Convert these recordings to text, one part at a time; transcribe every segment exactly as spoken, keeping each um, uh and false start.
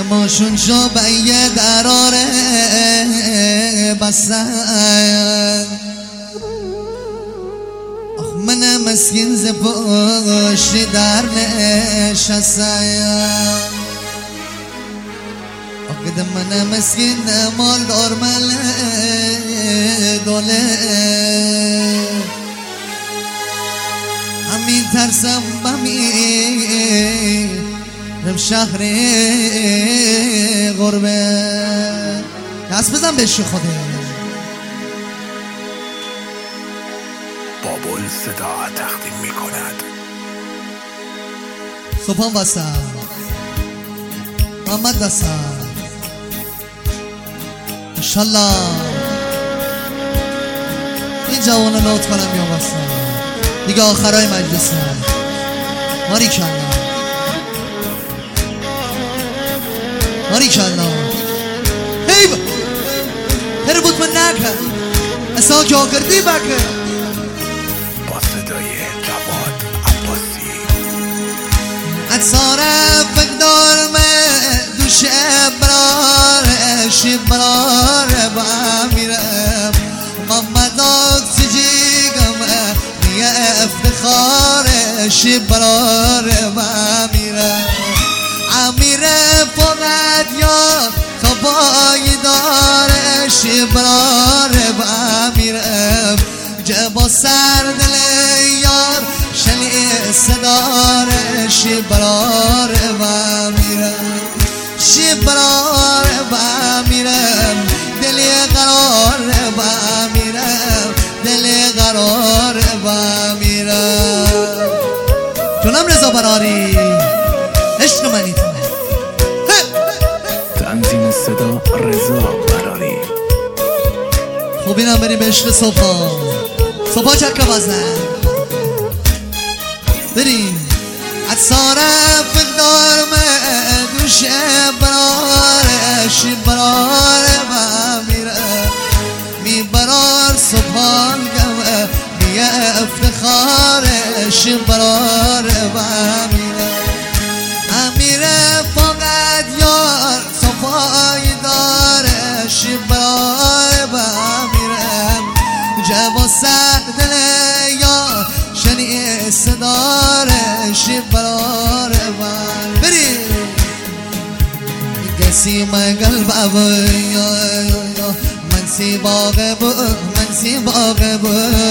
ماشون شو بیه دراره بسن آخ من مسکین ز پشت در نشستم آقد من مسکین مال دار مل دوله همین ترسم بمی رم شهر غربه دست بزن بهش خوده بابل صدا تقدیم می کند صبحان واسم محمد واسم انشالله این جوانو لطف کنم یا واسم دیگه آخرای مجلس ماری کنم ماری کنم هی با هر بود من نکن اصلا که آکردی بکن با صدای جواد عباسی اتصاره بگدار من دوش برار شبرار با میرم محمد اکسیجیگم نیه افتخار شبرار با میرم امیره فقط یار تا بایی داره شبرار با میرم جبا سر دل یار شلی صدار شبرار با میرم شبرار با میرم دلی قرار با میرم دلی قرار با میرم جونم رضا براری عشق منی تو تنظیم صدا رضا براری خب اینم بریم به عشق صبحا صبحا چکه بازن بریم اتصاره فدار من دوش برار شبرار با میرم میبرار صبحان گمه میه افتخار شبرار با میرم امیره فقط یار صفای داره شبرار با میرم جوا سر دل یار شنی صدار شبرار با بریم کسی من قلب ابویا من سی باغ بو من سی باغ بو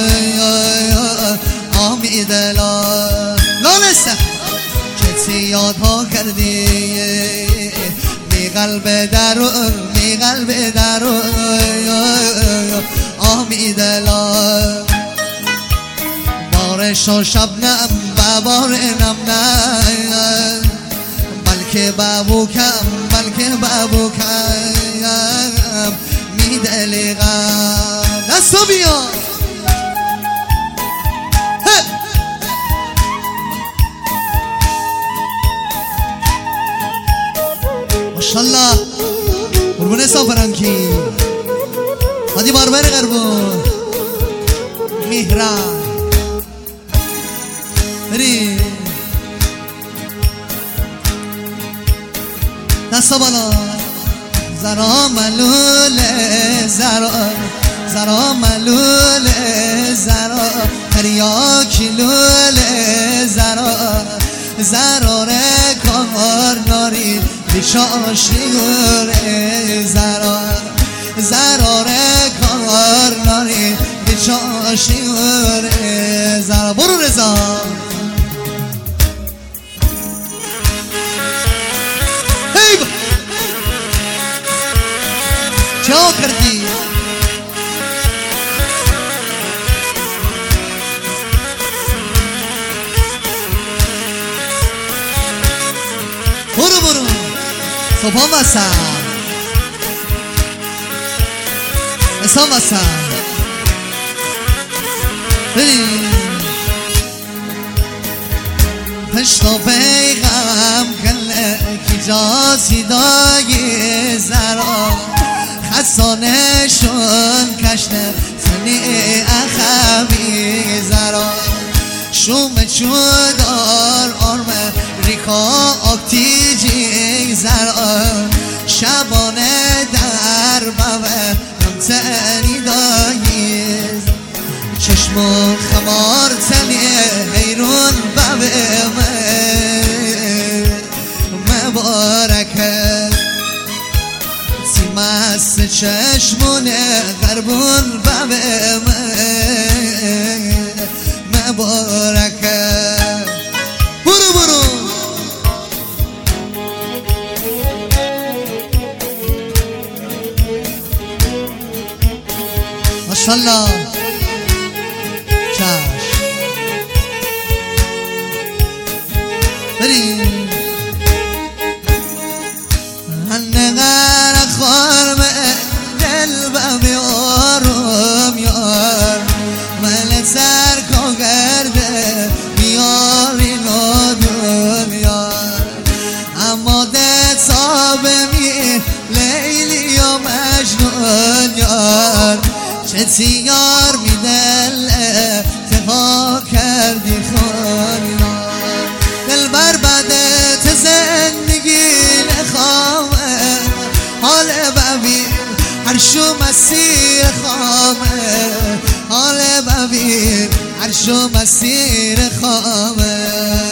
آمید لا لا نسته چه یادها کردی می قلب درون می قلب درون آمید لا بارش و شبنم و بار نم نه بلکه بابوکم بلکه بابوکم می دلقم دستو بیا ماشالله قربون حساب فرانکی هادی باربر قربون مهران بریم دستا بالا زرا ملوله زرا زرا ملوله زرا تریاکی لوله زرا زراره کار ناری بیشاشی گوره زرا زراره کار ناری بیشاشی گوره زرا برو رضا هی با چه کردی برو برو صبحان واسم اسام واسم بریم پشت و پیغم کله کی جا سیدای زرا خسانشون کشنه سنی اخمی زرا شوم چودار آرمه ریکا اکتیجی زرا مو خمار تنی حیرون بابه مبارکه سیمست چشمونه غربون بابه مبارکه برو برو ماشالله چشم بریم هنگر خارم قلبم یارم یار من سر کو کرده میاری نادون یار اما ده صابمی لیلی و مجنون یار چه یار میدل تفا کردی خون یار دل بر بدت زندگی نخوامه حال ببین عرشو مسیر خامه حال ببین عرشو مسیر خامه